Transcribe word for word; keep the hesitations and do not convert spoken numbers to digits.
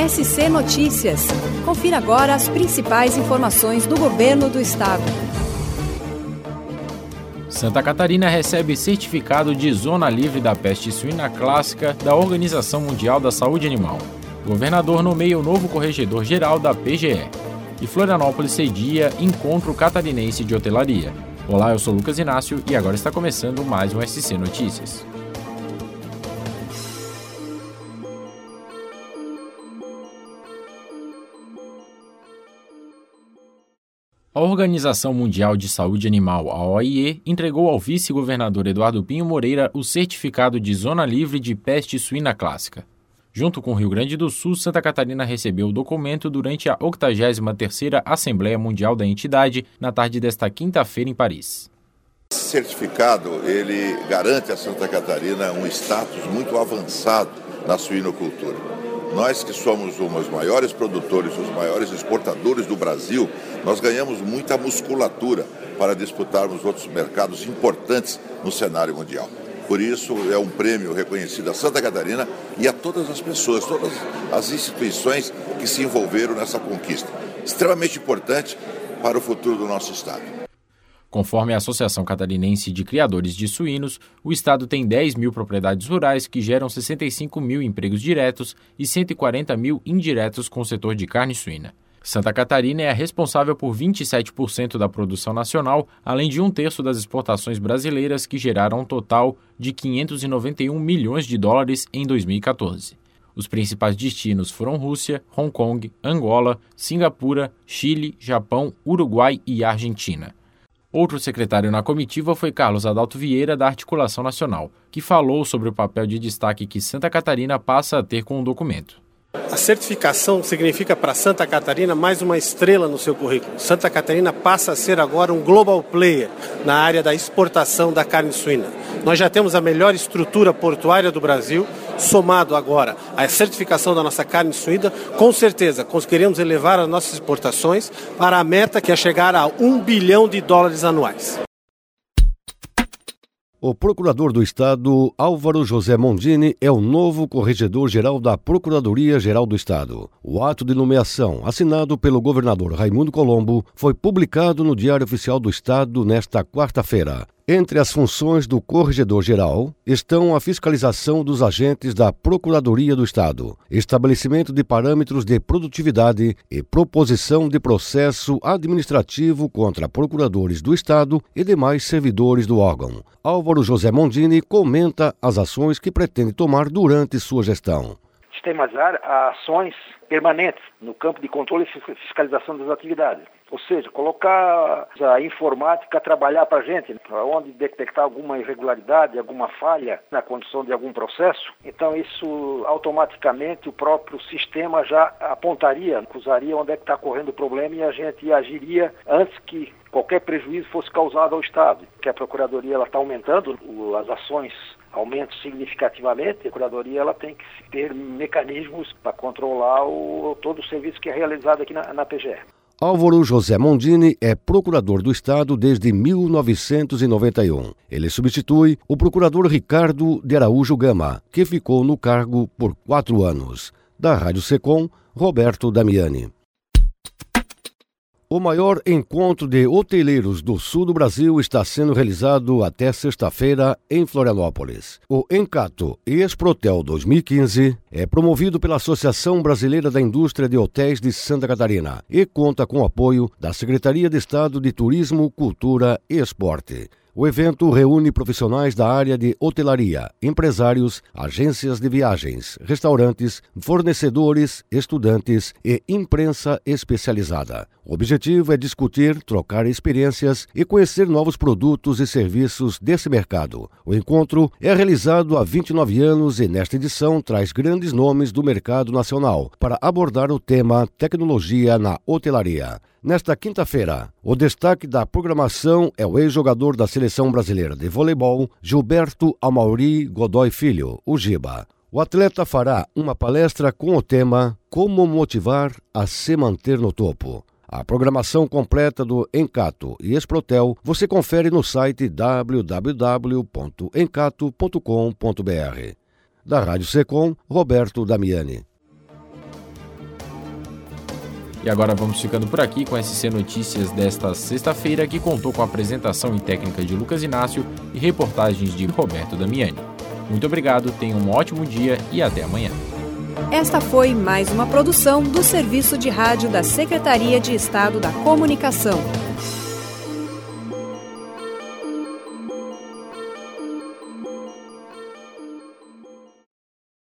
S C Notícias. Confira agora as principais informações do governo do estado. Santa Catarina recebe certificado de zona livre da peste suína clássica da Organização Mundial da Saúde Animal. O governador nomeia o novo corregedor-geral da P G E. E Florianópolis cedia Encontro Catarinense de Hotelaria. Olá, eu sou Lucas Inácio e agora está começando mais um S C Notícias. A Organização Mundial de Saúde Animal, a O I E, entregou ao vice-governador Eduardo Pinho Moreira o certificado de Zona Livre de Peste Suína Clássica. Junto com o Rio Grande do Sul, Santa Catarina recebeu o documento durante a octagésima terceira Assembleia Mundial da entidade, na tarde desta quinta-feira em Paris. Esse certificado, ele garante a Santa Catarina um status muito avançado na suinocultura. Nós que somos um dos maiores produtores, os maiores exportadores do Brasil, nós ganhamos muita musculatura para disputarmos outros mercados importantes no cenário mundial. Por isso, é um prêmio reconhecido a Santa Catarina e a todas as pessoas, todas as instituições que se envolveram nessa conquista. Extremamente importante para o futuro do nosso estado. Conforme a Associação Catarinense de Criadores de Suínos, o estado tem dez mil propriedades rurais que geram sessenta e cinco mil empregos diretos e cento e quarenta mil indiretos com o setor de carne suína. Santa Catarina é a responsável por vinte e sete por cento da produção nacional, além de um terço das exportações brasileiras, que geraram um total de quinhentos e noventa e um milhões de dólares em dois mil e catorze. Os principais destinos foram Rússia, Hong Kong, Angola, Singapura, Chile, Japão, Uruguai e Argentina. Outro secretário na comitiva foi Carlos Adalto Vieira, da Articulação Nacional, que falou sobre o papel de destaque que Santa Catarina passa a ter com o documento. A certificação significa para Santa Catarina mais uma estrela no seu currículo. Santa Catarina passa a ser agora um global player na área da exportação da carne suína. Nós já temos a melhor estrutura portuária do Brasil, somado agora à certificação da nossa carne suína, com certeza conseguiremos elevar as nossas exportações para a meta que é chegar a um bilhão de dólares anuais. O procurador do Estado, Álvaro José Mondini, é o novo corregedor-geral da Procuradoria-Geral do Estado. O ato de nomeação, assinado pelo governador Raimundo Colombo, foi publicado no Diário Oficial do Estado nesta quarta-feira. Entre as funções do corregedor-geral estão a fiscalização dos agentes da Procuradoria do Estado, estabelecimento de parâmetros de produtividade e proposição de processo administrativo contra procuradores do Estado e demais servidores do órgão. Álvaro José Mondini comenta as ações que pretende tomar durante sua gestão. Sistematizar ações permanentes no campo de controle e fiscalização das atividades. Ou seja, colocar a informática a trabalhar para a gente, para onde detectar alguma irregularidade, alguma falha na condução de algum processo. Então isso automaticamente o próprio sistema já apontaria, acusaria onde é que está correndo o problema e a gente agiria antes que qualquer prejuízo fosse causado ao Estado. Que a Procuradoria está aumentando, as ações aumentam significativamente, a Procuradoria ela tem que ter mecanismos para controlar o, todo o serviço que é realizado aqui na, na P G E. Álvaro José Mondini é procurador do Estado desde mil novecentos e noventa e um. Ele substitui o procurador Ricardo de Araújo Gama, que ficou no cargo por quatro anos. Da Rádio Secom, Roberto Damiani. O maior encontro de hoteleiros do sul do Brasil está sendo realizado até sexta-feira em Florianópolis. O Encato Exprotel dois mil e quinze é promovido pela Associação Brasileira da Indústria de Hotéis de Santa Catarina e conta com o apoio da Secretaria de Estado de Turismo, Cultura e Esporte. O evento reúne profissionais da área de hotelaria, empresários, agências de viagens, restaurantes, fornecedores, estudantes e imprensa especializada. O objetivo é discutir, trocar experiências e conhecer novos produtos e serviços desse mercado. O encontro é realizado há vinte e nove anos e nesta edição traz grandes nomes do mercado nacional para abordar o tema tecnologia na hotelaria. Nesta quinta-feira, o destaque da programação é o ex-jogador da Seleção Brasileira de Voleibol, Gilberto Amauri Godoy Filho, o Giba. O atleta fará uma palestra com o tema Como Motivar a se manter no topo. A programação completa do Encato e Exprotel você confere no site w w w ponto encato ponto com ponto b r. Da Rádio Secom, Roberto Damiani. E agora vamos ficando por aqui com S C Notícias desta sexta-feira, que contou com a apresentação e técnica de Lucas Inácio e reportagens de Roberto Damiani. Muito obrigado, tenham um ótimo dia e até amanhã. Esta foi mais uma produção do Serviço de Rádio da Secretaria de Estado da Comunicação.